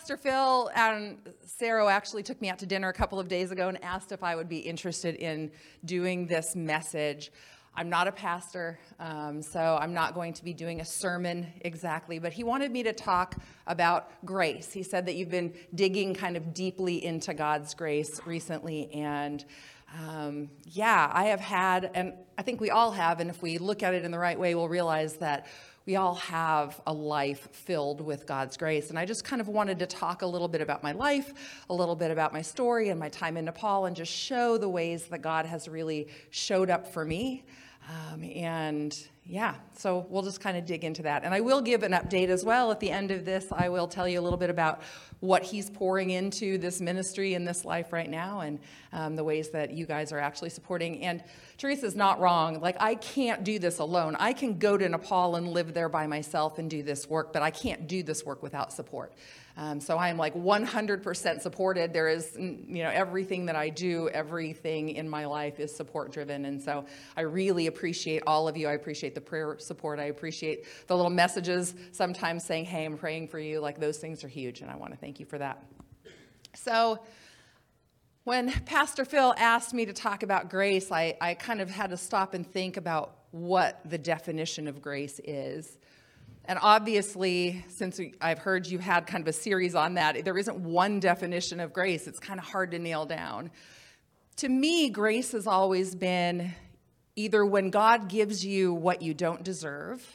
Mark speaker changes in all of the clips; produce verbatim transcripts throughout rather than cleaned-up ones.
Speaker 1: Pastor Phil and Sarah actually took me out to dinner a couple of days ago and asked if I would be interested in doing this message. I'm not a pastor, um, so I'm not going to be doing a sermon exactly, but he wanted me to talk about grace. He said that you've been digging kind of deeply into God's grace recently, and um, yeah, I have had, and I think we all have, and if we look at it in the right way, we'll realize that we all have a life filled with God's grace. And I just kind of wanted to talk a little bit about my life, a little bit about my story and my time in Nepal, and just show the ways that God has really showed up for me. Um, and yeah, so we'll just kind of dig into that. And I will give an update as well. At the end of this, I will tell you a little bit about what he's pouring into this ministry in this life right now, and um, the ways that you guys are actually supporting. And Teresa's not wrong. Like, I can't do this alone. I can go to Nepal and live there by myself and do this work, but I can't do this work without support. Um, so I am like one hundred percent supported. There is, you know, everything that I do, everything in my life is support driven. And so I really appreciate all of you. I appreciate the prayer support. I appreciate the little messages sometimes saying, hey, I'm praying for you. Like, those things are huge. And I want to thank you for that. So when Pastor Phil asked me to talk about grace, I, I kind of had to stop and think about what the definition of grace is. And obviously, since I've heard you had kind of a series on that, there isn't one definition of grace. It's kind of hard to nail down. To me, grace has always been either when God gives you what you don't deserve,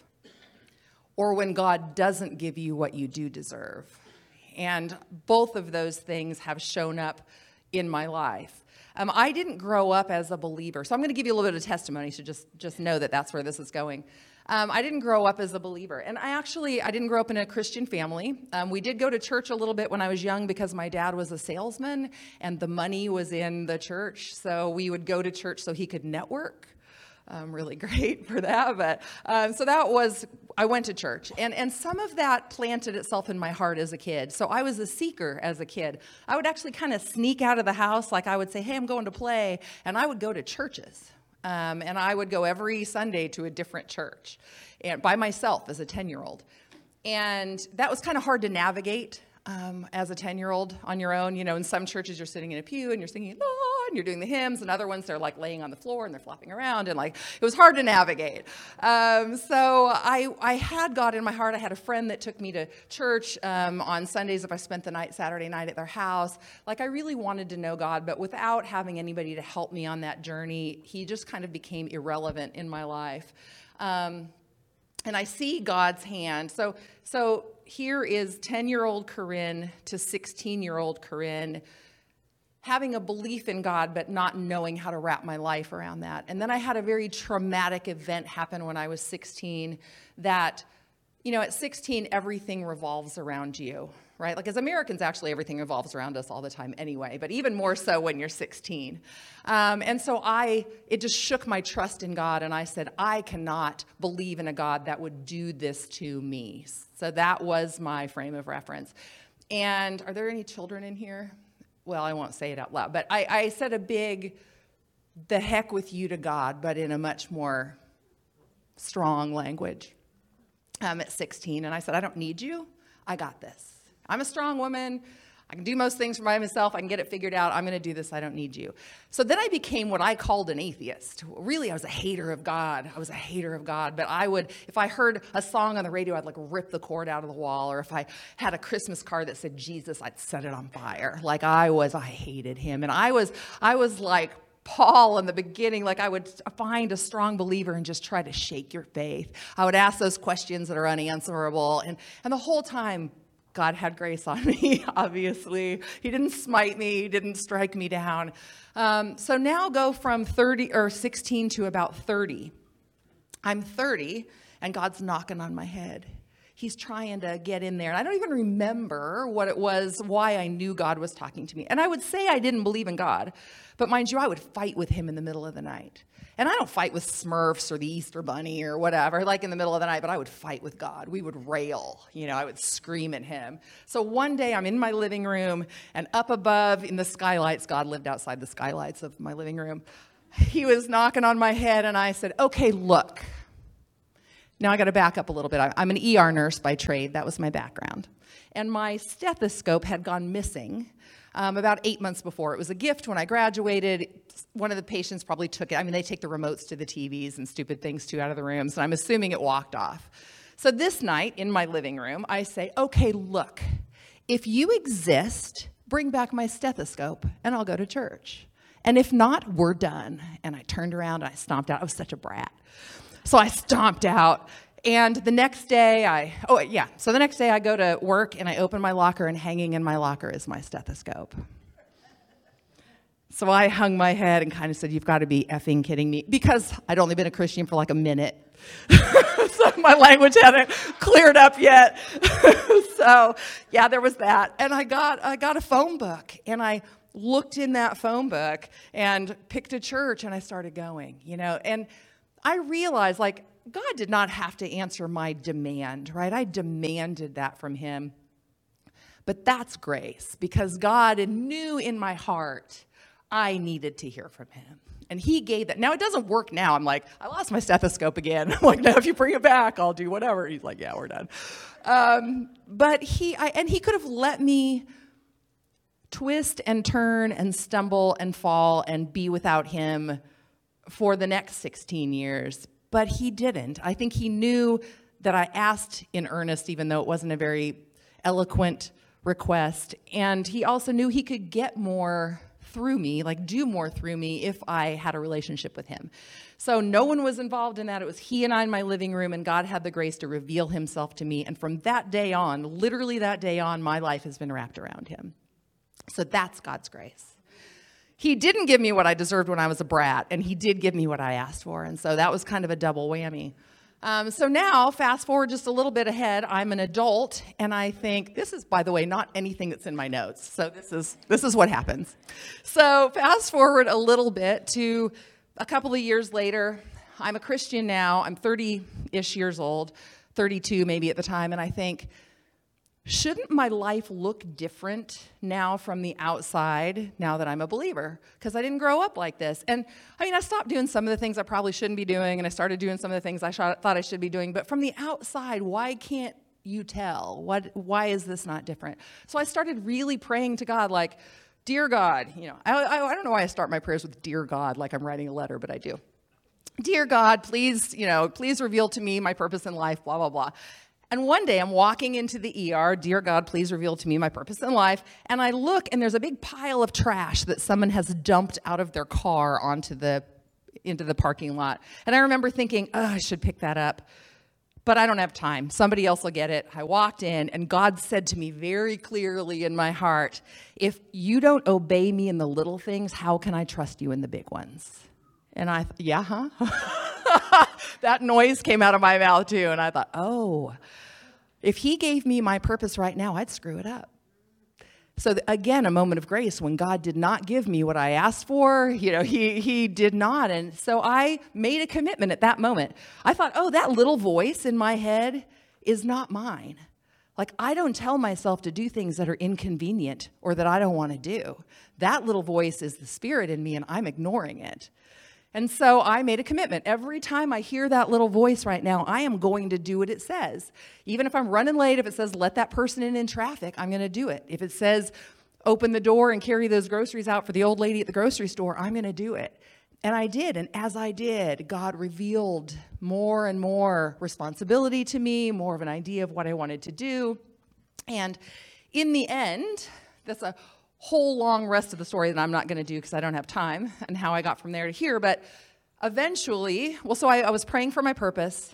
Speaker 1: or when God doesn't give you what you do deserve. And both of those things have shown up in my life. Um, I didn't grow up as a believer, so I'm going to give you a little bit of testimony, so just, just know that that's where this is going. Um, I didn't grow up as a believer, and I actually, I didn't grow up in a Christian family. Um, we did go to church a little bit when I was young because my dad was a salesman, and the money was in the church, so we would go to church so he could network. Um, really great for that, but um, so that was, I went to church, and, and some of that planted itself in my heart as a kid. So I was a seeker as a kid. I would actually kind of sneak out of the house, like I would say, hey, I'm going to play, and I would go to churches. Um, and I would go every Sunday to a different church, and by myself as a ten-year-old. And that was kind of hard to navigate um, as a ten-year-old on your own. You know, in some churches you're sitting in a pew and you're singing, Lord, and you're doing the hymns, and other ones they're like laying on the floor and they're flopping around, and like it was hard to navigate. Um, so I I had God in my heart. I had a friend that took me to church um, on Sundays if I spent the night, Saturday night at their house. Like, I really wanted to know God, but without having anybody to help me on that journey, he just kind of became irrelevant in my life. Um, and I see God's hand. So so here is ten-year-old Corinne to sixteen-year-old Corinne, having a belief in God, but not knowing how to wrap my life around that. And then I had a very traumatic event happen when I was sixteen that, you know, at sixteen, everything revolves around you, right? Like, as Americans, actually, everything revolves around us all the time anyway, but even more so when you're sixteen. Um, and so I, it just shook my trust in God, and I said, I cannot believe in a God that would do this to me. So that was my frame of reference. And are there any children in here? Well, I won't say it out loud, but I, I said a big, the heck with you to God, but in a much more strong language um, at sixteen. And I said, I don't need you. I got this. I'm a strong woman. I can do most things for myself. I can get it figured out. I'm going to do this. I don't need you. So then I became what I called an atheist. Really, I was a hater of God. I was a hater of God. But I would, if I heard a song on the radio, I'd like rip the cord out of the wall. Or if I had a Christmas card that said Jesus, I'd set it on fire. Like I was, I hated him. And I was, I was like Paul in the beginning. Like, I would find a strong believer and just try to shake your faith. I would ask those questions that are unanswerable. And, and the whole time, God had grace on me, obviously. He didn't smite me. He didn't strike me down. Um, so now go from thirty or sixteen to about thirty. I'm thirty, and God's knocking on my head. He's trying to get in there. And I don't even remember what it was, why I knew God was talking to me. And I would say I didn't believe in God. But mind you, I would fight with him in the middle of the night. And I don't fight with Smurfs or the Easter Bunny or whatever, like in the middle of the night, but I would fight with God. We would rail, you know, I would scream at him. So one day I'm in my living room, and up above in the skylights, God lived outside the skylights of my living room. He was knocking on my head, and I said, okay, look, Now I got to back up a little bit. I- I'm an E R nurse by trade. That was my background. And my stethoscope had gone missing um, about eight months before. It was a gift when I graduated. One of the patients probably took it. I mean, they take the remotes to the T Vs and stupid things too out of the rooms, and I'm assuming it walked off. So this night in my living room, I say, okay, look, if you exist, bring back my stethoscope and I'll go to church. And if not, we're done. And I turned around and I stomped out. I was such a brat. So I stomped out. And the next day I, oh yeah, so the next day I go to work and I open my locker, and hanging in my locker is my stethoscope. So I hung my head and kind of said, you've got to be effing kidding me, because I'd only been a Christian for like a minute. So my language hadn't cleared up yet. So yeah, there was that. And I got, I got a phone book, and I looked in that phone book and picked a church, and I started going, you know, and I realized, like, God did not have to answer my demand, right? I demanded that from him. But that's grace, because God knew in my heart I needed to hear from him. And he gave that. Now, it doesn't work now. I'm like, I lost my stethoscope again. I'm like, no, if you bring it back, I'll do whatever. He's like, yeah, we're done. Um, but he, I, and he could have let me twist and turn and stumble and fall and be without him for the next sixteen years. But he didn't. I think he knew that I asked in earnest, even though it wasn't a very eloquent request. And he also knew he could get more through me, like do more through me, if I had a relationship with him. So no one was involved in that. It was he and I in my living room, and God had the grace to reveal himself to me. And from that day on, literally that day on, my life has been wrapped around him. So that's God's grace. He didn't give me what I deserved when I was a brat, and he did give me what I asked for. And so that was kind of a double whammy. Um, so now, fast forward just a little bit ahead, I'm an adult, and I think, this is, by the way, not anything that's in my notes. So this is, this is what happens. So fast forward a little bit to a couple of years later. I'm a Christian now. I'm thirty-ish years old, thirty-two maybe at the time, and I think, shouldn't my life look different now from the outside, now that I'm a believer? Because I didn't grow up like this. And I mean, I stopped doing some of the things I probably shouldn't be doing, and I started doing some of the things I sh- thought I should be doing. But from the outside, why can't you tell? What, why is this not different? So I started really praying to God, like, dear God, you know, I, I, I don't know why I start my prayers with dear God, like I'm writing a letter, but I do. Dear God, please, you know, please reveal to me my purpose in life, blah, blah, blah. And one day I'm walking into the E R, dear God, please reveal to me my purpose in life. And I look, and there's a big pile of trash that someone has dumped out of their car onto the, into the parking lot. And I remember thinking, oh, I should pick that up. But I don't have time. Somebody else will get it. I walked in, and God said to me very clearly in my heart, if you don't obey me in the little things, how can I trust you in the big ones? And I thought, yeah, huh? That noise came out of my mouth too. And I thought, oh, if he gave me my purpose right now, I'd screw it up. So again, a moment of grace when God did not give me what I asked for. You know, he, he did not. And so I made a commitment at that moment. I thought, oh, that little voice in my head is not mine. Like, I don't tell myself to do things that are inconvenient or that I don't want to do. That little voice is the Spirit in me, and I'm ignoring it. And so I made a commitment. Every time I hear that little voice right now, I am going to do what it says. Even if I'm running late, if it says, let that person in in traffic, I'm going to do it. If it says, open the door and carry those groceries out for the old lady at the grocery store, I'm going to do it. And I did. And as I did, God revealed more and more responsibility to me, more of an idea of what I wanted to do. And in the end, that's a whole long rest of the story that I'm not going to do because I don't have time, and how I got from there to here. But eventually, well, so I, I was praying for my purpose.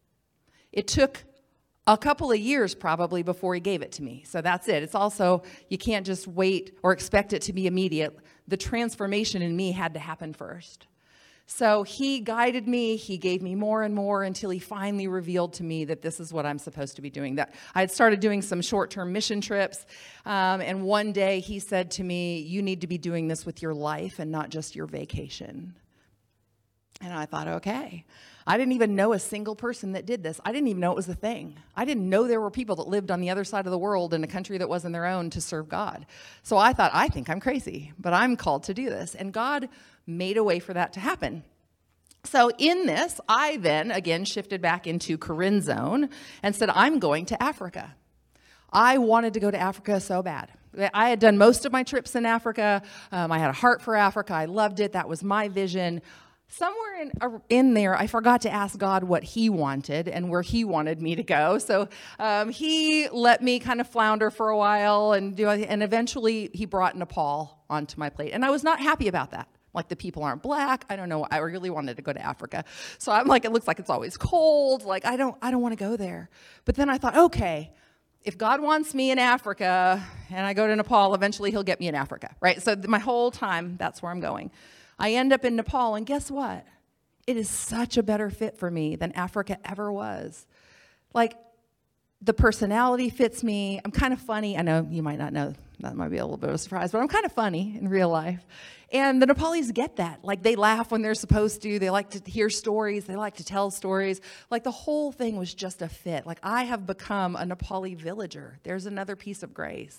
Speaker 1: It took a couple of years probably before he gave it to me. So that's it. It's also, you can't just wait or expect it to be immediate. The transformation in me had to happen first. So he guided me, he gave me more and more until he finally revealed to me that this is what I'm supposed to be doing. That I had started doing some short-term mission trips, um, and one day he said to me, you need to be doing this with your life and not just your vacation. And I thought, okay. I didn't even know a single person that did this. I didn't even know it was a thing. I didn't know there were people that lived on the other side of the world in a country that wasn't their own to serve God. So I thought, I think I'm crazy, but I'm called to do this. And God made a way for that to happen. So in this, I then, again, shifted back into Corinne's zone and said, I'm going to Africa. I wanted to go to Africa so bad. I had done most of my trips in Africa. Um, I had a heart for Africa. I loved it. That was my vision. Somewhere in, uh, in there, I forgot to ask God what he wanted and where he wanted me to go. So um, he let me kind of flounder for a while, and do, and eventually he brought Nepal onto my plate. And I was not happy about that. Like, the people aren't black. I don't know. I really wanted to go to Africa. So I'm like, it looks like it's always cold. Like, I don't, I don't want to go there. But then I thought, okay, if God wants me in Africa and I go to Nepal, eventually he'll get me in Africa, right? So my whole time, that's where I'm going. I end up in Nepal, and guess what? It is such a better fit for me than Africa ever was. Like, the personality fits me. I'm kind of funny. I know you might not know. That might be a little bit of a surprise, but I'm kind of funny in real life. And the Nepalis get that. Like, they laugh when they're supposed to. They like to hear stories. They like to tell stories. Like, the whole thing was just a fit. Like, I have become a Nepali villager. There's another piece of grace.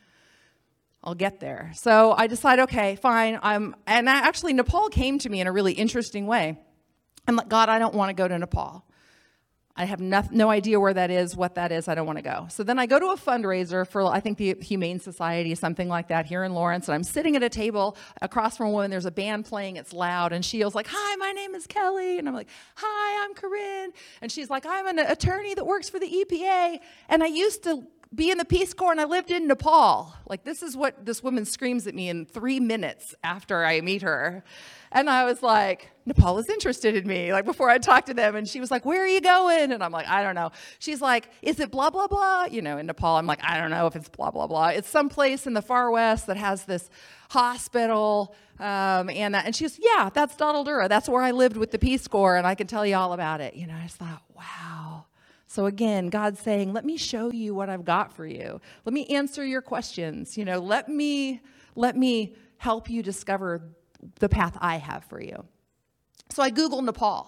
Speaker 1: I'll get there. So I decide, okay, fine. I'm, and I, actually, Nepal came to me in a really interesting way. I'm like, God, I don't want to go to Nepal. I have no, no idea where that is, what that is. I don't want to go. So then I go to a fundraiser for, I think, the Humane Society, something like that, here in Lawrence. And I'm sitting at a table across from a woman. There's a band playing. It's loud. And she was like, hi, my name is Kelly. And I'm like, hi, I'm Corinne. And she's like, I'm an attorney that works for the E P A. And I used to be in the Peace Corps, and I lived in Nepal. Like, this is what this woman screams at me in three minutes after I meet her. And I was like, Nepal is interested in me, like, before I talked to them. And she was like, where are you going? And I'm like, I don't know. She's like, is it blah, blah, blah? You know, in Nepal, I'm like, I don't know if it's blah, blah, blah. It's someplace in the far west that has this hospital. Um, and that, and she was, yeah, that's Dadaldura. That's where I lived with the Peace Corps, and I can tell you all about it. You know, I just thought, wow. So again, God's saying, let me show you what I've got for you. Let me answer your questions. You know, let me, let me help you discover the path I have for you. So I Google Nepal.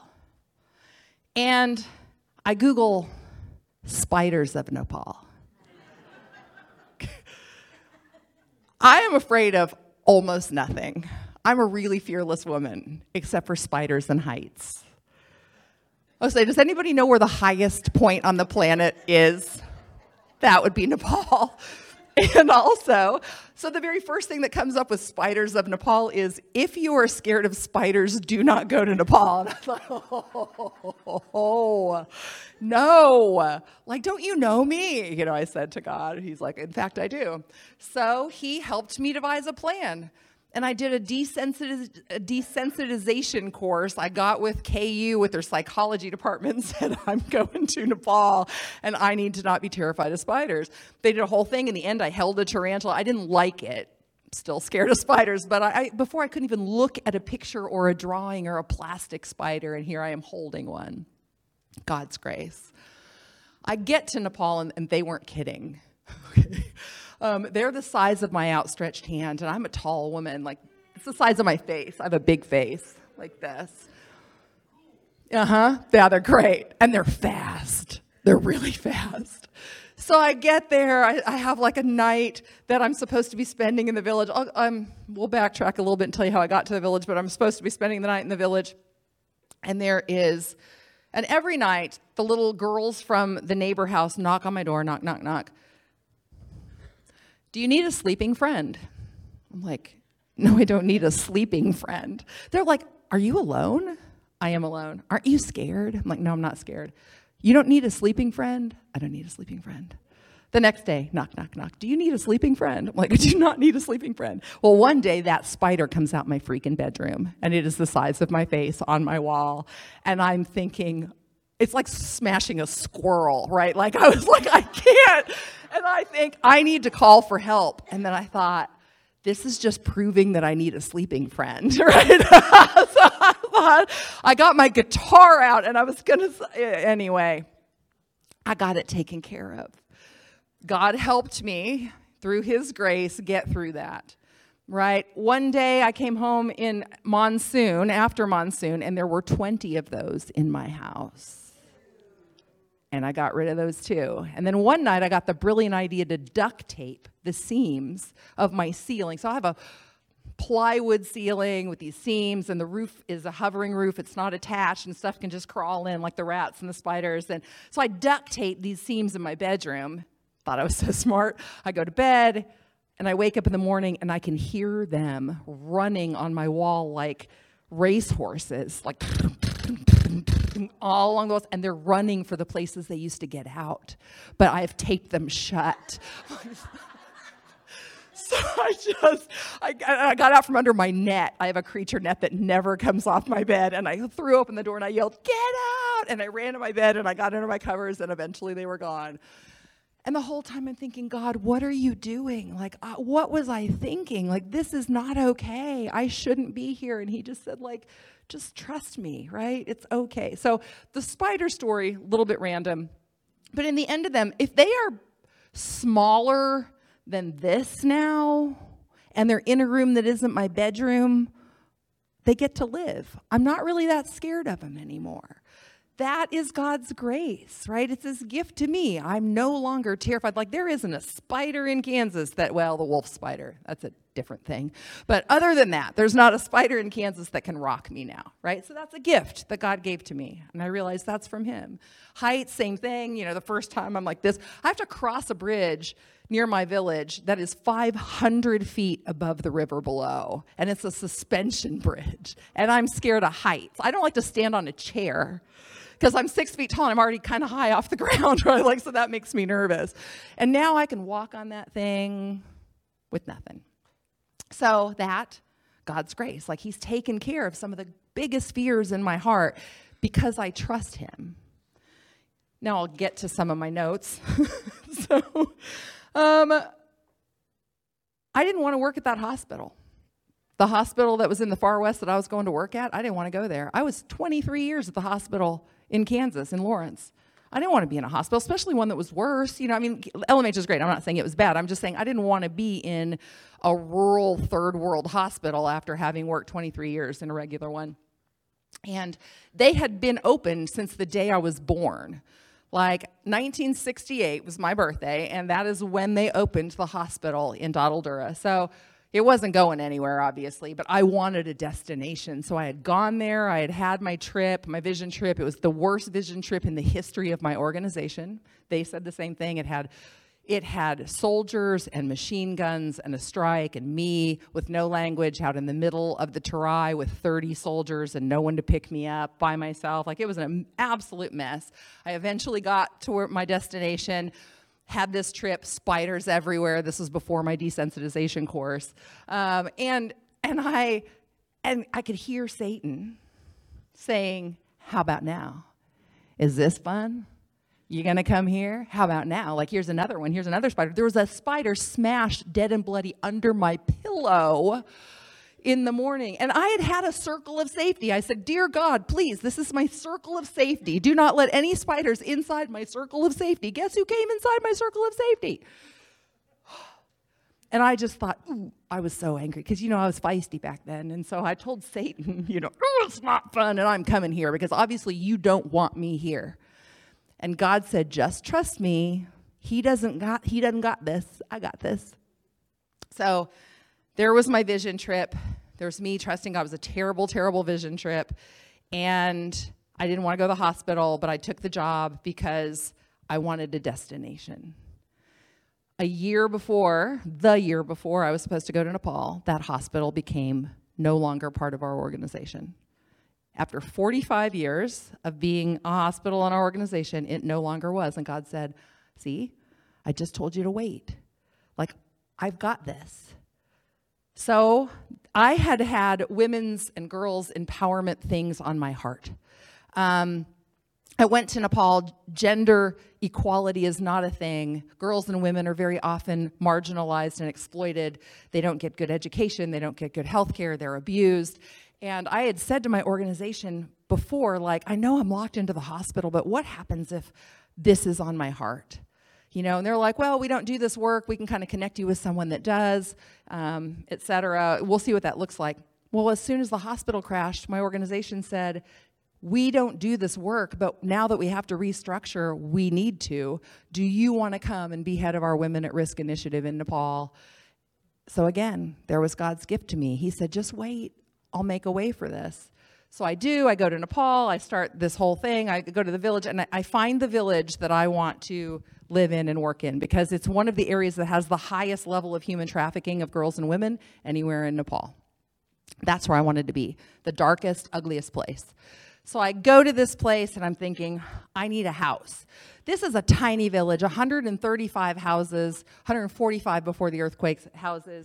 Speaker 1: And I Google spiders of Nepal. I am afraid of almost nothing. I'm a really fearless woman, except for spiders and heights. I was saying, does anybody know where the highest point on the planet is? That would be Nepal. And also, so the very first thing that comes up with spiders of Nepal is, if you are scared of spiders, do not go to Nepal. And I thought, oh, no. Like, don't you know me? You know, I said to God. He's like, in fact, I do. So he helped me devise a plan. And I did a, desensitiz- a desensitization course I got with K U with their psychology department, and said, I'm going to Nepal, and I need to not be terrified of spiders. They did a whole thing. In the end, I held a tarantula. I didn't like it. Still scared of spiders. But I, I, before I couldn't even look at a picture or a drawing or a plastic spider, and here I am holding one. God's grace. I get to Nepal, and, and they weren't kidding. Um, they're the size of my outstretched hand, and I'm a tall woman. Like, it's the size of my face. I have a big face, like this. Uh-huh. Yeah, they're great. And they're fast. They're really fast. So I get there. I, I have like a night that I'm supposed to be spending in the village. I'll, um, we'll backtrack a little bit and tell you how I got to the village, but I'm supposed to be spending the night in the village. And there is, and every night, the little girls from the neighbor house knock on my door, knock, knock, knock. Do you need a sleeping friend? I'm like, no, I don't need a sleeping friend. They're like, are you alone? I am alone. Aren't you scared? I'm like, no, I'm not scared. You don't need a sleeping friend? I don't need a sleeping friend. The next day, knock, knock, knock. Do you need a sleeping friend? I'm like, I do not need a sleeping friend. Well, one day that spider comes out my freaking bedroom, and it is the size of my face on my wall. And I'm thinking, it's like smashing a squirrel, right? Like, I was like, I can't. And I think, I need to call for help. And then I thought, this is just proving that I need a sleeping friend, right? So I thought, I got my guitar out, and I was going to, anyway, I got it taken care of. God helped me, through his grace, get through that, right? One day I came home in monsoon, after monsoon, and there were twenty of those in my house. And I got rid of those too. And then one night I got the brilliant idea to duct tape the seams of my ceiling. So I have a plywood ceiling with these seams, and the roof is a hovering roof. It's not attached, and stuff can just crawl in like the rats and the spiders. And so I duct tape these seams in my bedroom. Thought I was so smart. I go to bed, and I wake up in the morning, and I can hear them running on my wall like racehorses, like all along the walls, and they're running for the places they used to get out. But I've taped them shut. So I just, I, I got out from under my net. I have a creature net that never comes off my bed. And I threw open the door and I yelled, "Get out!" And I ran to my bed and I got under my covers, and eventually they were gone. And the whole time I'm thinking, God, what are you doing? Like, uh, what was I thinking? Like, this is not okay. I shouldn't be here. And he just said, like, just trust me, right? It's okay. So the spider story, a little bit random. But in the end of them, if they are smaller than this now, and they're in a room that isn't my bedroom, they get to live. I'm not really that scared of them anymore. That is God's grace, right? It's his gift to me. I'm no longer terrified. Like, there isn't a spider in Kansas that, well, the wolf spider, that's a different thing. But other than that, there's not a spider in Kansas that can rock me now, right? So that's a gift that God gave to me. And I realized that's from him. Height, same thing. You know, the first time I'm like this, I have to cross a bridge near my village that is five hundred feet above the river below. And it's a suspension bridge. And I'm scared of heights. I don't like to stand on a chair because I'm six feet tall and I'm already kind of high off the ground, right? Like, so that makes me nervous. And now I can walk on that thing with nothing. So that, God's grace, like he's taken care of some of the biggest fears in my heart because I trust him. Now I'll get to some of my notes. so, um, I didn't want to work at that hospital. The hospital that was in the far west that I was going to work at, I didn't want to go there. I was twenty-three years at the hospital in Kansas, in Lawrence. I didn't want to be in a hospital, especially one that was worse. You know, I mean, L M H is great. I'm not saying it was bad. I'm just saying I didn't want to be in a rural third world hospital after having worked twenty-three years in a regular one. And they had been open since the day I was born. Like, nineteen sixty-eight was my birthday, and that is when they opened the hospital in Dottledura. So it wasn't going anywhere, obviously, but I wanted a destination. So I had gone there. I had had my trip, my vision trip. It was the worst vision trip in the history of my organization. They said the same thing. It had, it had soldiers and machine guns and a strike and me with no language out in the middle of the Terai with thirty soldiers and no one to pick me up by myself. Like, it was an absolute mess. I eventually got to my destination. Had this trip, spiders everywhere. This was before my desensitization course. Um, and and I and I could hear Satan saying, "How about now? Is this fun? You gonna come here? How about now? Like, here's another one. Here's another spider." There was a spider smashed dead and bloody under my pillow in the morning. And I had had a circle of safety. I said, "Dear God, please, this is my circle of safety. Do not let any spiders inside my circle of safety." Guess who came inside my circle of safety? And I just thought, ooh, I was so angry because, you know, I was feisty back then. And so I told Satan, you know, "Oh, it's not fun, and I'm coming here because obviously you don't want me here." And God said, "Just trust me. He doesn't got, he doesn't got this. I got this." So there was my vision trip. There's me trusting God. It was a terrible, terrible vision trip. And I didn't want to go to the hospital, but I took the job because I wanted a destination. A year before, the year before I was supposed to go to Nepal, that hospital became no longer part of our organization. After forty-five years of being a hospital in our organization, it no longer was. And God said, "See, I just told you to wait. Like, I've got this." So I had had women's and girls' empowerment things on my heart. Um, I went to Nepal. Gender equality is not a thing. Girls and women are very often marginalized and exploited. They don't get good education. They don't get good health care. They're abused. And I had said to my organization before, like, I know I'm locked into the hospital, but what happens if this is on my heart? You know, and they're like, "Well, we don't do this work. We can kind of connect you with someone that does, um, et cetera. We'll see what that looks like." Well, as soon as the hospital crashed, my organization said, "We don't do this work, but now that we have to restructure, we need to. Do you want to come and be head of our Women at Risk initiative in Nepal?" So again, there was God's gift to me. He said, just wait, I'll make a way for this. So I do, I go to Nepal, I start this whole thing, I go to the village, and I, I find the village that I want to live in and work in, because it's one of the areas that has the highest level of human trafficking of girls and women anywhere in Nepal. That's where I wanted to be, the darkest, ugliest place. So I go to this place and I'm thinking, I need a house. This is a tiny village, one hundred thirty-five houses, one hundred forty-five before the earthquakes houses.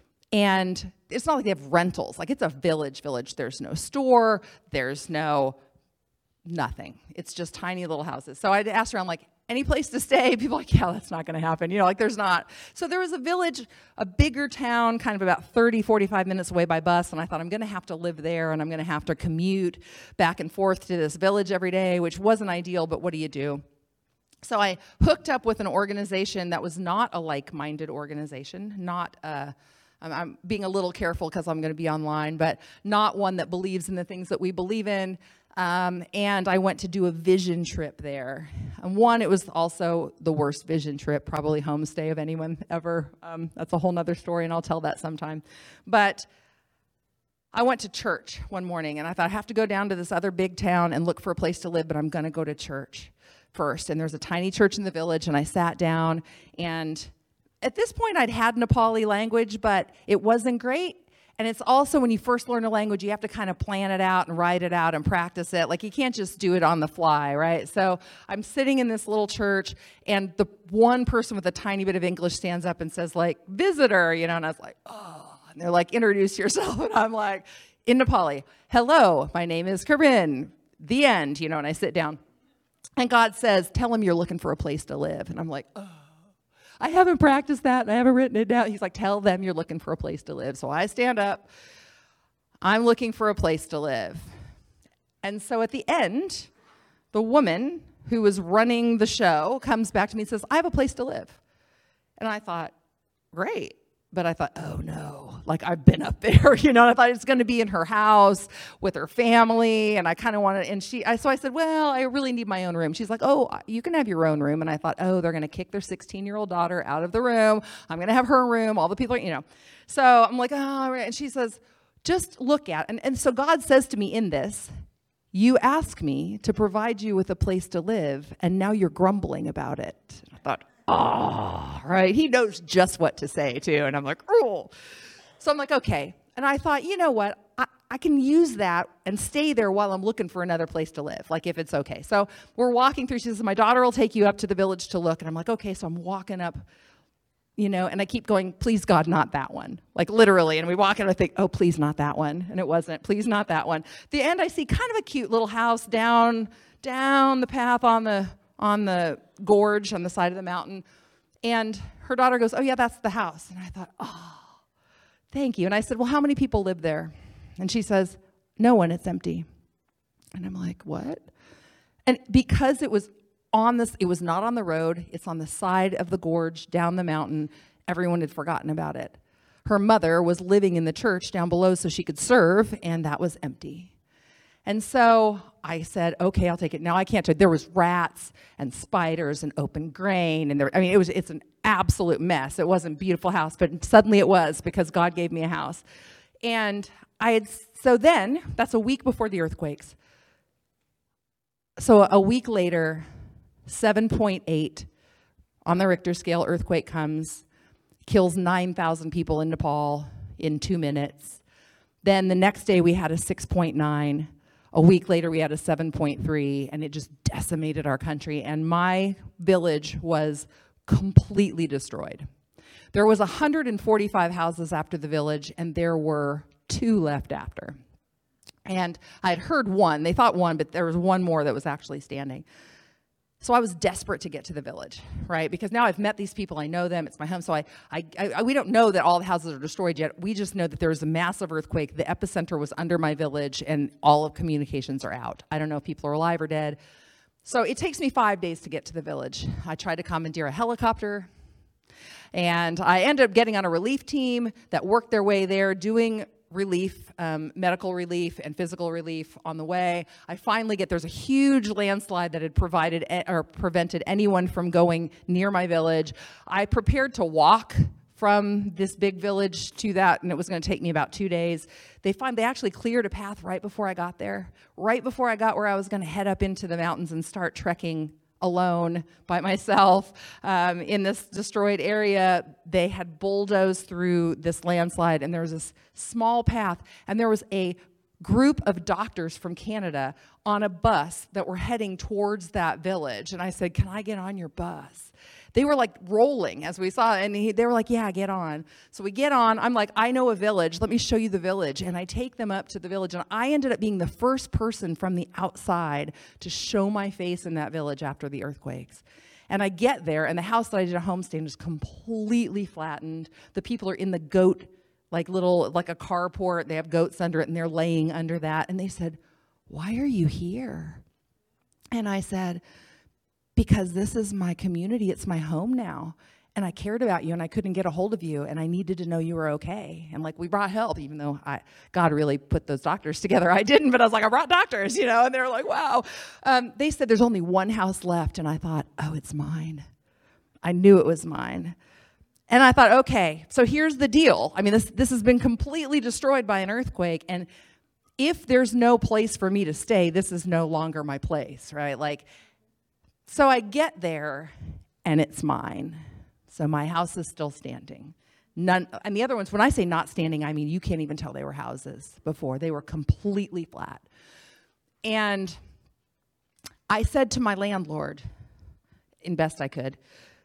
Speaker 1: And it's not like they have rentals. Like, it's a village village. There's no store. There's no nothing. It's just tiny little houses. So I asked around, like, any place to stay? People are like, yeah, that's not going to happen. You know, like, there's not. So there was a village, a bigger town, kind of about thirty, forty-five minutes away by bus. And I thought, I'm going to have to live there, and I'm going to have to commute back and forth to this village every day, which wasn't ideal, but what do you do? So I hooked up with an organization that was not a like-minded organization, not a I'm being a little careful because I'm going to be online, but not one that believes in the things that we believe in. Um, and I went to do a vision trip there. And one, it was also the worst vision trip, probably homestay of anyone ever. Um, that's a whole nother story, and I'll tell that sometime. But I went to church one morning, and I thought, I have to go down to this other big town and look for a place to live, but I'm going to go to church first. And there's a tiny church in the village, and I sat down, and at this point, I'd had Nepali language, but it wasn't great. And it's also, when you first learn a language, you have to kind of plan it out and write it out and practice it. Like, you can't just do it on the fly, right? So I'm sitting in this little church, and the one person with a tiny bit of English stands up and says, like, visitor, you know, and I was like, oh. And they're like, introduce yourself. And I'm like, in Nepali, hello, my name is Corinne. The end, you know, and I sit down. And God says, tell him you're looking for a place to live. And I'm like, oh. I haven't practiced that, and I haven't written it down. He's like, tell them you're looking for a place to live. So I stand up. I'm looking for a place to live. And so at the end, the woman who was running the show comes back to me and says, I have a place to live. And I thought, great. But I thought, oh no, like, I've been up there, you know, I thought it's going to be in her house with her family. And I kind of wanted, and she, I, so I said, well, I really need my own room. She's like, oh, you can have your own room. And I thought, oh, they're going to kick their sixteen year old daughter out of the room. I'm going to have her room. All the people are, you know, so I'm like, oh, all right. And she says, just look at, and, and so God says to me in this, you ask me to provide you with a place to live, and now you're grumbling about it. And I thought, oh, right. He knows just what to say, too. And I'm like, oh. So I'm like, okay. And I thought, you know what? I, I can use that and stay there while I'm looking for another place to live, like, if it's okay. So we're walking through. She says, my daughter will take you up to the village to look. And I'm like, okay. So I'm walking up, you know, and I keep going, please, God, not that one. Like, literally. And we walk in and I think, oh, please, not that one. And it wasn't. Please, not that one. At the end, I see kind of a cute little house down, down the path on the on the gorge on the side of the mountain. And her daughter goes, oh, yeah, that's the house. And I thought, oh, thank you. And I said, well, how many people live there? And she says, no one, it's empty. And I'm like, what? And because it was on this, it was not on the road, it's on the side of the gorge down the mountain, everyone had forgotten about it. Her mother was living in the church down below so she could serve, and that was empty. And so I said, okay, I'll take it. Now I can't tell. There was rats and spiders and open grain. And there, I mean, it was, it's an absolute mess. It wasn't a beautiful house, but suddenly it was, because God gave me a house. And I had, so then, that's a week before the earthquakes. So a week later, seven point eight on the Richter scale earthquake comes, kills nine thousand people in Nepal in two minutes. Then the next day we had a six point nine. A week later, we had a seven point three, and it just decimated our country. And my village was completely destroyed. There was one hundred forty-five houses after the village, and there were two left after. And I had heard one. They thought one, but there was one more that was actually standing. So I was desperate to get to the village, right? Because now I've met these people, I know them, it's my home. So I, I, I, we don't know that all the houses are destroyed yet. We just know that there was a massive earthquake. The epicenter was under my village, and all of communications are out. I don't know if people are alive or dead. So it takes me five days to get to the village. I tried to commandeer a helicopter, and I ended up getting on a relief team that worked their way there, doing relief, um, medical relief and physical relief on the way. I finally get, there's a huge landslide that had provided or prevented anyone from going near my village. I prepared to walk from this big village to that, and it was going to take me about two days. They find they actually cleared a path right before I got there, right before I got where I was going to head up into the mountains and start trekking alone by myself um, in this destroyed area. They had bulldozed through this landslide, and there was this small path, and there was a group of doctors from Canada on a bus that were heading towards that village. And I said, can I get on your bus? They were like rolling as we saw, and he, they were like, yeah, get on. So we get on. I'm like, I know a village. Let me show you the village. And I take them up to the village, and I ended up being the first person from the outside to show my face in that village after the earthquakes. And I get there, and the house that I did a homestand is completely flattened. The people are in the goat, like little, like a carport. They have goats under it, and they're laying under that. And they said, why are you here? And I said, because this is my community. It's my home now. And I cared about you, and I couldn't get a hold of you, and I needed to know you were okay. And like, we brought help, even though I, God really put those doctors together. I didn't, but I was like, I brought doctors, you know, and they were like, wow. Um, they said there's only one house left, and I thought, oh, it's mine. I knew it was mine. And I thought, okay, so here's the deal. I mean, this, this has been completely destroyed by an earthquake, and if there's no place for me to stay, this is no longer my place, right? Like, so I get there, and it's mine. So my house is still standing. None, and the other ones, when I say not standing, I mean you can't even tell they were houses before. They were completely flat. And I said to my landlord, in best I could,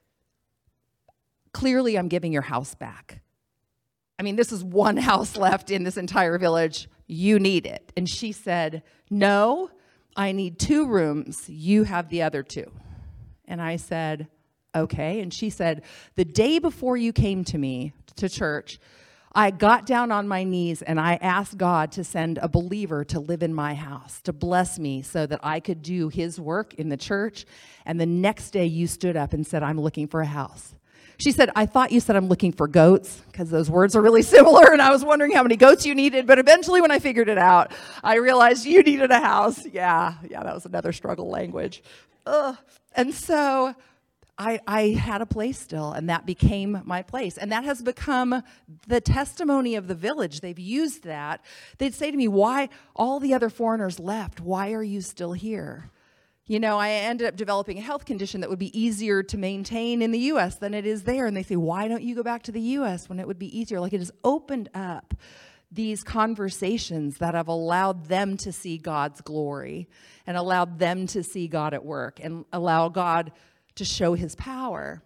Speaker 1: clearly I'm giving your house back. I mean, this is one house left in this entire village. You need it. And she said, no, I need two rooms. You have the other two. And I said, okay. And she said, the day before you came to me to church, I got down on my knees and I asked God to send a believer to live in my house, to bless me so that I could do his work in the church. And the next day you stood up and said, I'm looking for a house. She said, I thought you said I'm looking for goats, because those words are really similar, and I was wondering how many goats you needed, but eventually when I figured it out, I realized you needed a house. Yeah, yeah, that was another struggle language. Ugh. And so I, I had a place still, and that became my place. And that has become the testimony of the village. They've used that. They'd say to me, why, all the other foreigners left, why are you still here? You know, I ended up developing a health condition that would be easier to maintain in the U S than it is there. And they say, why don't you go back to the U S when it would be easier? Like, it has opened up these conversations that have allowed them to see God's glory and allowed them to see God at work and allow God to show his power.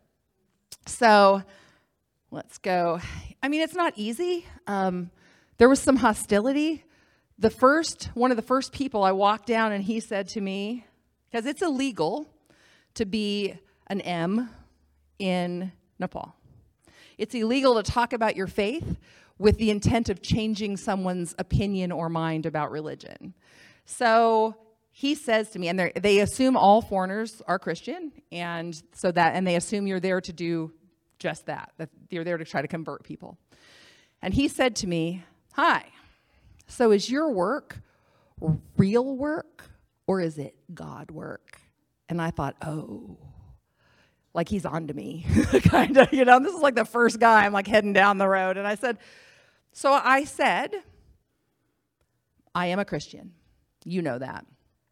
Speaker 1: So let's go. I mean, it's not easy. Um, there was some hostility. The first, one of the first people I walked down, and he said to me, because it's illegal to be an M in Nepal. It's illegal to talk about your faith with the intent of changing someone's opinion or mind about religion. So he says to me, and they assume all foreigners are Christian, and so that, and they assume you're there to do just that, that you're there to try to convert people. And he said to me, hi, so is your work real work? Or is it God work? And I thought, oh, like he's on to me, kind of, you know, this is like the first guy. I'm like heading down the road. And I said, so I said, I am a Christian. You know that.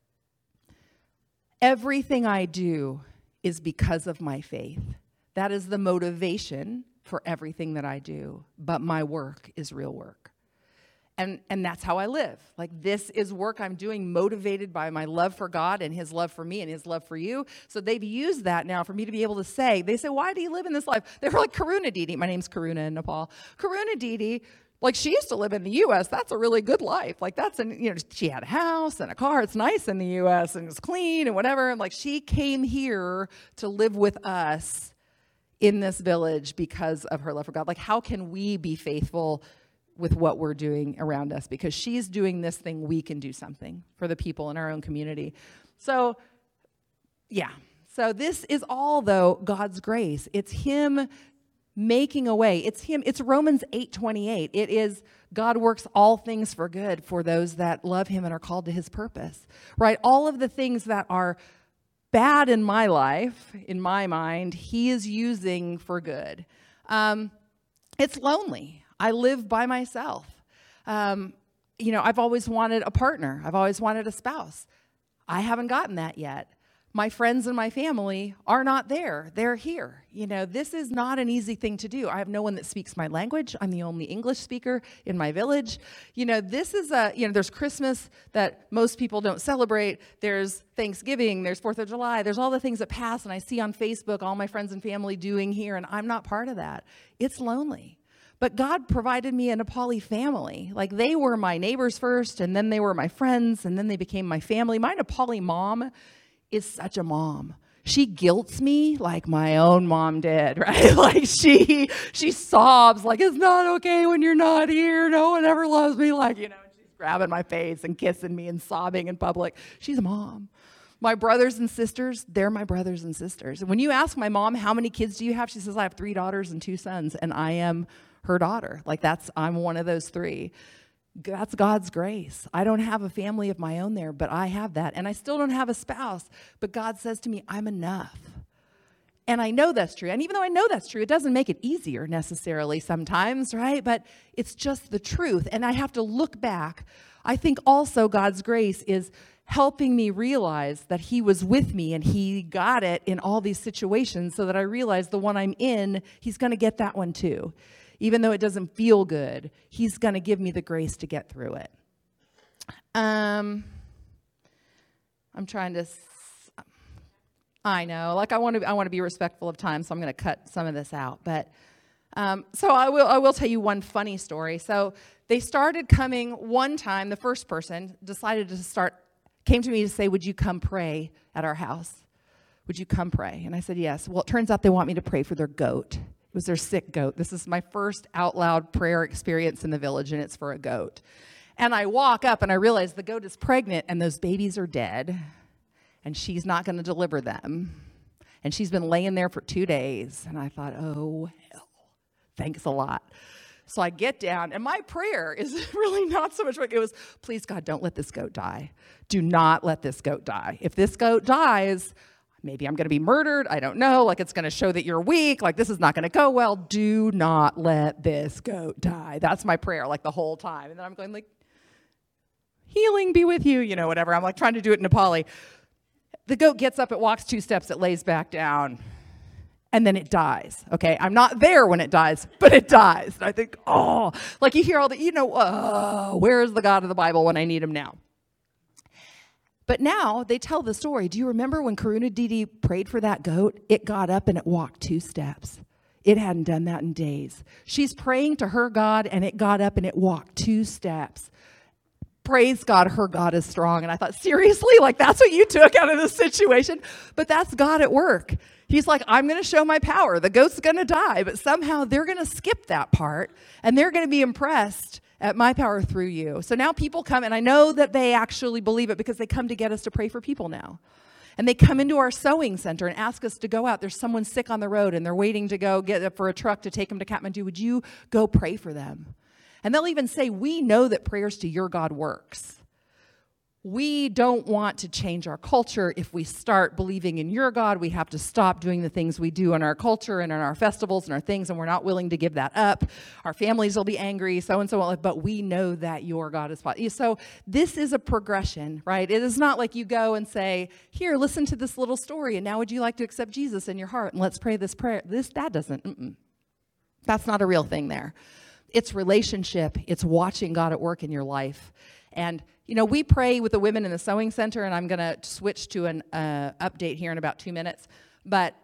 Speaker 1: Everything I do is because of my faith. That is the motivation for everything that I do. But my work is real work. And and that's how I live. Like, this is work I'm doing motivated by my love for God and his love for me and his love for you. So they've used that now for me to be able to say, they say, why do you live in this life? They were like, Karuna Didi. My name's Karuna in Nepal. Karuna Didi, like, she used to live in the U S. That's a really good life. Like, that's, an, you know, she had a house and a car. It's nice in the U S and it's clean and whatever. And like, she came here to live with us in this village because of her love for God. Like, how can we be faithful with what we're doing around us? Because she's doing this thing, we can do something for the people in our own community. So, yeah. So this is all, though, God's grace. It's him making a way. It's him. It's Romans eight twenty-eight. It is God works all things for good for those that love him and are called to his purpose, right? All of the things that are bad in my life, in my mind, he is using for good. Um, It's lonely. I live by myself. Um, you know, I've always wanted a partner. I've always wanted a spouse. I haven't gotten that yet. My friends and my family are not there. They're here. You know, this is not an easy thing to do. I have no one that speaks my language. I'm the only English speaker in my village. You know, this is a, you know, there's Christmas that most people don't celebrate. There's Thanksgiving. There's fourth of July. There's all the things that pass, and I see on Facebook all my friends and family doing here, and I'm not part of that. It's lonely. But God provided me a Nepali family. Like, they were my neighbors first, and then they were my friends, and then they became my family. My Nepali mom is such a mom. She guilts me like my own mom did, right? Like, she she sobs like, it's not okay when you're not here. No one ever loves me. Like, you know, and she's grabbing my face and kissing me and sobbing in public. She's a mom. My brothers and sisters, they're my brothers and sisters. And when you ask my mom, how many kids do you have? She says, I have three daughters and two sons, and I am her daughter. Like, that's, I'm one of those three. That's God's grace. I don't have a family of my own there, but I have that. And I still don't have a spouse, but God says to me, I'm enough. And I know that's true. And even though I know that's true, it doesn't make it easier necessarily sometimes, right? But it's just the truth. And I have to look back. I think also God's grace is helping me realize that he was with me and he got it in all these situations, so that I realize the one I'm in, he's going to get that one too. Even though it doesn't feel good, he's going to give me the grace to get through it. Um, I'm trying to, I know, like I want to, I want to be respectful of time, so I'm going to cut some of this out. But um, so I will, I will tell you one funny story. So they started coming one time. The first person decided to start, came to me to say, "Would you come pray at our house? Would you come pray?" And I said, "Yes." Well, it turns out they want me to pray for their goat. It was their sick goat. This is my first out loud prayer experience in the village, and it's for a goat. And I walk up and I realize the goat is pregnant and those babies are dead, and she's not going to deliver them. And she's been laying there for two days. And I thought, oh, hell, thanks a lot. So I get down, and my prayer is really not so much like it was, please, God, don't let this goat die. Do not let this goat die. If this goat dies, maybe I'm going to be murdered. I don't know. Like, it's going to show that you're weak. Like, this is not going to go well. Do not let this goat die. That's my prayer, like, the whole time. And then I'm going, like, healing be with you, you know, whatever. I'm, like, trying to do it in Nepali. The goat gets up, it walks two steps, it lays back down, and then it dies, okay? I'm not there when it dies, but it dies. And I think, oh, like, you hear all the, you know, oh, where is the God of the Bible when I need him now? But now they tell the story. Do you remember when Karuna Didi prayed for that goat? It got up and it walked two steps. It hadn't done that in days. She's praying to her God, and it got up and it walked two steps. Praise God, her God is strong. And I thought, seriously? Like, that's what you took out of this situation? But that's God at work. He's like, I'm going to show my power. The goat's going to die, but somehow they're going to skip that part, and they're going to be impressed at my power through you. So now people come, and I know that they actually believe it because they come to get us to pray for people now. And they come into our sewing center and ask us to go out. There's someone sick on the road, and they're waiting to go get for a truck to take them to Kathmandu. Would you go pray for them? And they'll even say, we know that prayers to your God works. We don't want to change our culture. If we start believing in your God, we have to stop doing the things we do in our culture and in our festivals and our things, and we're not willing to give that up. Our families will be angry, so and so, but we know that your God is possible. So this is a progression, right? It is not like you go and say, here, listen to this little story, and now would you like to accept Jesus in your heart, and let's pray this prayer. This, that doesn't, mm-mm. That's not a real thing there. It's relationship. It's watching God at work in your life. And, you know, we pray with the women in the sewing center, and I'm going to switch to an uh, update here in about two minutes. But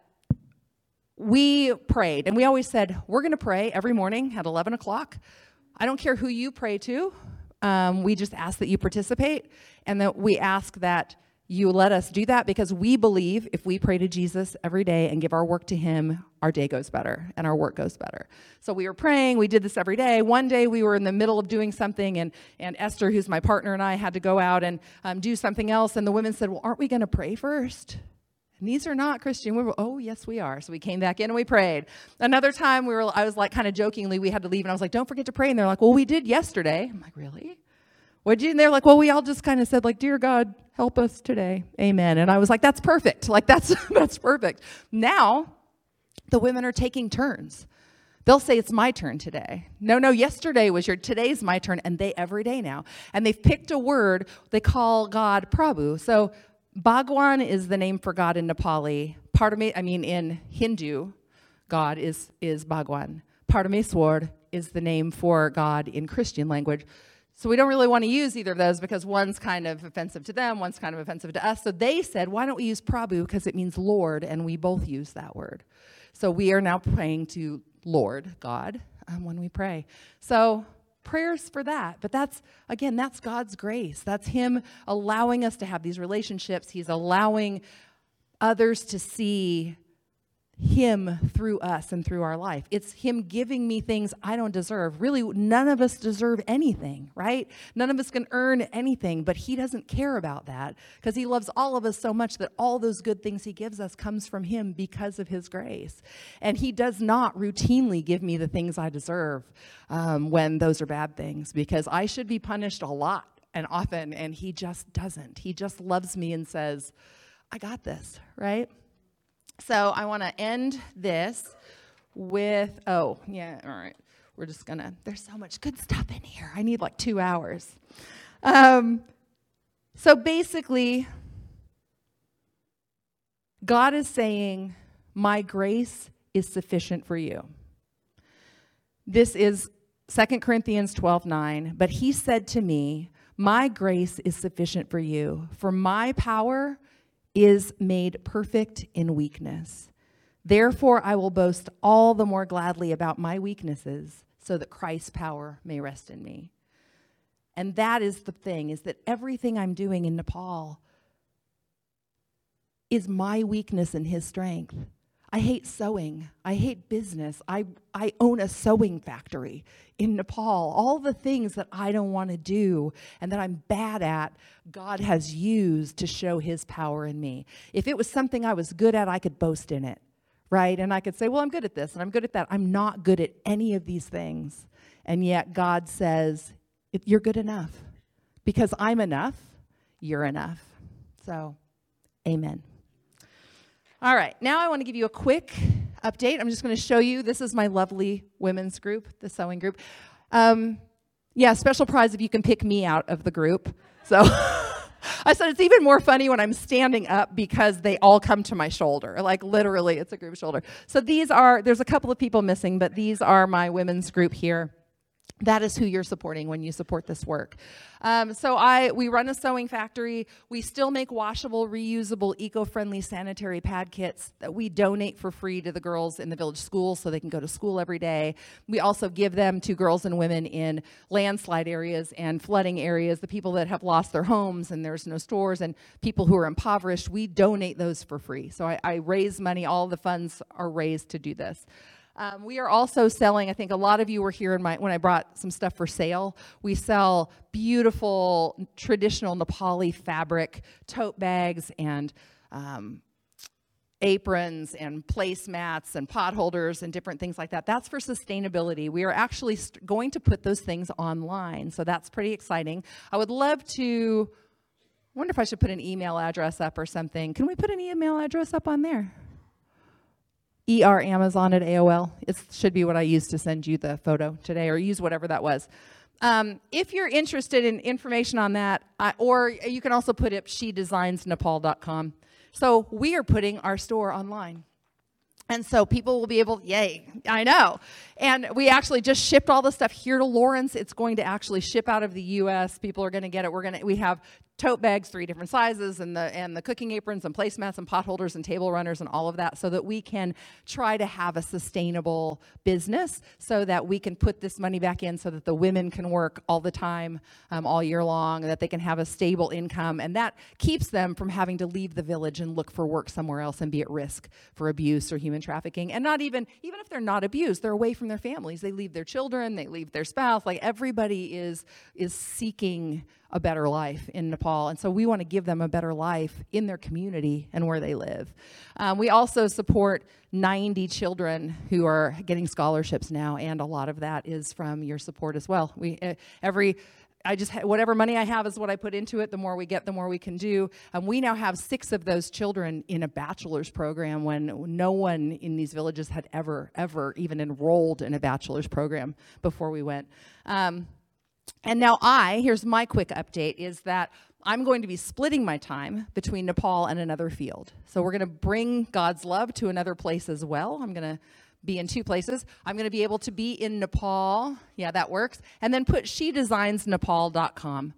Speaker 1: we prayed, and we always said, we're going to pray every morning at eleven o'clock. I don't care who you pray to. Um, we just ask that you participate, and that we ask that you let us do that, because we believe if we pray to Jesus every day and give our work to him, our day goes better and our work goes better. So we were praying. We did this every day. One day we were in the middle of doing something, and, and Esther, who's my partner, and I had to go out and um, do something else. And the women said, well, aren't we going to pray first? And these are not Christian. We were, oh, yes, we are. So we came back in and we prayed. Another time we were, I was like kind of jokingly, we had to leave. And I was like, don't forget to pray. And they're like, well, we did yesterday. I'm like, really? What'd you? And they're like, well, we all just kind of said, like, dear God, help us today. Amen. And I was like, that's perfect. Like, that's that's perfect. Now, the women are taking turns. They'll say, it's my turn today. No, no, yesterday was your, today's my turn, and they every day now. And they've picked a word, they call God Prabhu. So Bhagwan is the name for God in Nepali. Parame, I mean, in Hindu, God is, is Bhagwan. Parameswar is the name for God in Christian language. So we don't really want to use either of those because one's kind of offensive to them, one's kind of offensive to us. So they said, why don't we use Prabhu, because it means Lord, and we both use that word. So we are now praying to Lord God um, when we pray. So prayers for that. But that's, again, that's God's grace. That's him allowing us to have these relationships. He's allowing others to see him through us and through our life. It's him giving me things I don't deserve. Really, none of us deserve anything, right? None of us can earn anything, but he doesn't care about that because he loves all of us so much that all those good things he gives us comes from him because of his grace. And he does not routinely give me the things I deserve um, when those are bad things, because I should be punished a lot and often, and he just doesn't. He just loves me and says, I got this, right? So I want to end this with, oh, yeah, all right. We're just going to, there's so much good stuff in here. I need like two hours. Um, so basically, God is saying, my grace is sufficient for you. This is Second Corinthians twelve nine. But he said to me, my grace is sufficient for you, for my power is made perfect in weakness. Therefore, I will boast all the more gladly about my weaknesses, so that Christ's power may rest in me. And that is the thing, is that everything I'm doing in Nepal is my weakness and his strength. I hate sewing. I hate business. I, I own a sewing factory in Nepal. All the things that I don't want to do and that I'm bad at, God has used to show his power in me. If it was something I was good at, I could boast in it, right? And I could say, well, I'm good at this and I'm good at that. I'm not good at any of these things. And yet God says, you're good enough. Because I'm enough, you're enough. So, amen. All right, now I want to give you a quick update. I'm just going to show you. This is my lovely women's group, the sewing group. Um, yeah, special prize if you can pick me out of the group. So I said it's even more funny when I'm standing up because they all come to my shoulder. Like literally, it's a group shoulder. So these are, there's a couple of people missing, but these are my women's group here. That is who you're supporting when you support this work. Um, so I, we run a sewing factory. We still make washable, reusable, eco-friendly sanitary pad kits that we donate for free to the girls in the village schools so they can go to school every day. We also give them to girls and women in landslide areas and flooding areas, the people that have lost their homes and there's no stores, and people who are impoverished. We donate those for free. So I, I raise money. All the funds are raised to do this. Um, we are also selling, I think a lot of you were here in my, when I brought some stuff for sale. We sell beautiful traditional Nepali fabric tote bags and um, aprons and placemats and pot holders and different things like that. That's for sustainability. We are actually st- going to put those things online, so that's pretty exciting. I would love to, I wonder if I should put an email address up or something. Can we put an email address up on there? E R Amazon at A O L. It should be what I used to send you the photo today, or use whatever that was. Um, if you're interested in information on that, I, or you can also put up she designs nepal dot com. So we are putting our store online. And so people will be able, yay, I know. And we actually just shipped all the stuff here to Lawrence. It's going to actually ship out of the U S. People are going to get it. We're going to, we have tote bags, three different sizes, and the and the cooking aprons and placemats and pot holders and table runners and all of that, so that we can try to have a sustainable business, so that we can put this money back in, so that the women can work all the time, um, all year long, that they can have a stable income, and that keeps them from having to leave the village and look for work somewhere else and be at risk for abuse or human trafficking. And not even, even if they're not abused, they're away from their families. They leave their children, they leave their spouse. Like everybody is is seeking a better life in Nepal. And so we want to give them a better life in their community and where they live. Um, we also support ninety children who are getting scholarships now, and a lot of that is from your support as well. We uh, every I just, ha- whatever money I have is what I put into it. The more we get, the more we can do. Um, we now have six of those children in a bachelor's program when no one in these villages had ever, ever even enrolled in a bachelor's program before we went. Um, and now I, here's my quick update, is that I'm going to be splitting my time between Nepal and another field. So we're going to bring God's love to another place as well. I'm going to be in two places. I'm going to be able to be in Nepal. Yeah, that works. And then put she designs nepal dot com.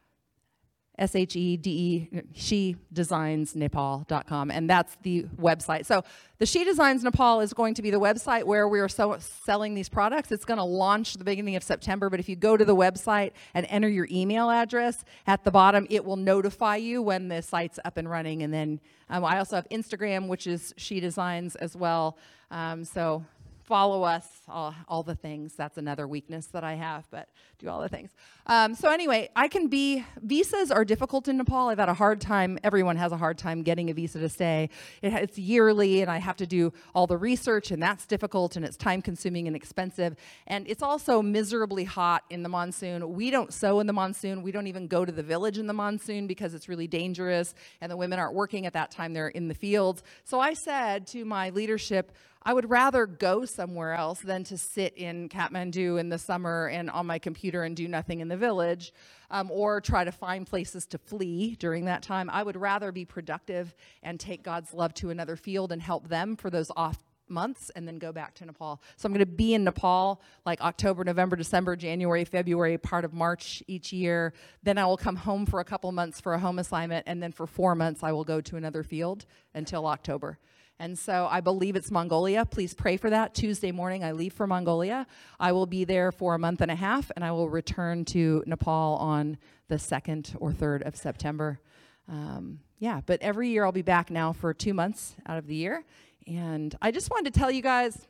Speaker 1: S H E D E, she designs nepal dot com. And that's the website. So the She Designs Nepal is going to be the website where we're so selling these products. It's going to launch the beginning of September. But if you go to the website and enter your email address at the bottom, it will notify you when the site's up and running. And then um, I also have Instagram, which is She Designs as well. Um, so follow us, all, all the things. That's another weakness that I have, but do all the things. Um, so anyway, I can be, visas are difficult in Nepal. I've had a hard time, everyone has a hard time getting a visa to stay. It, it's yearly, and I have to do all the research, and that's difficult, and it's time consuming and expensive. And it's also miserably hot in the monsoon. We don't sow in the monsoon. We don't even go to the village in the monsoon because it's really dangerous, and the women aren't working at that time. They're in the fields. So I said to my leadership, I would rather go somewhere else than to sit in Kathmandu in the summer and on my computer and do nothing in the village, um, or try to find places to flee during that time. I would rather be productive and take God's love to another field and help them for those off months and then go back to Nepal. So I'm going to be in Nepal like October, November, December, January, February, part of March each year. Then I will come home for a couple months for a home assignment, and then for four months I will go to another field until October. And so I believe it's Mongolia. Please pray for that. Tuesday morning, I leave for Mongolia. I will be there for a month and a half, and I will return to Nepal on the second or third of September. Um, yeah, but every year I'll be back now for two months out of the year. And I just wanted to tell you guys,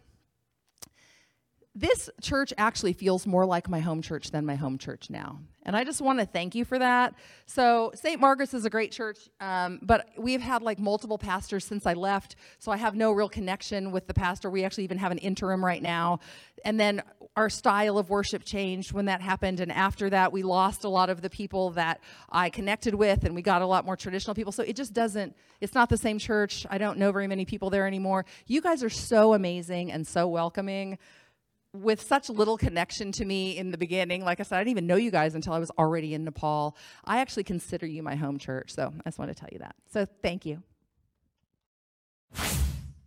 Speaker 1: this church actually feels more like my home church than my home church now. And I just want to thank you for that. So Saint Margaret's is a great church, um, but we've had like multiple pastors since I left, so I have no real connection with the pastor. We actually even have an interim right now. And then our style of worship changed when that happened, and after that we lost a lot of the people that I connected with, and we got a lot more traditional people. So it just doesn't, it's not the same church. I don't know very many people there anymore. You guys are so amazing and so welcoming, with such little connection to me in the beginning. Like I said, I didn't even know you guys until I was already in Nepal. I actually consider you my home church, so I just want to tell you that. So thank you.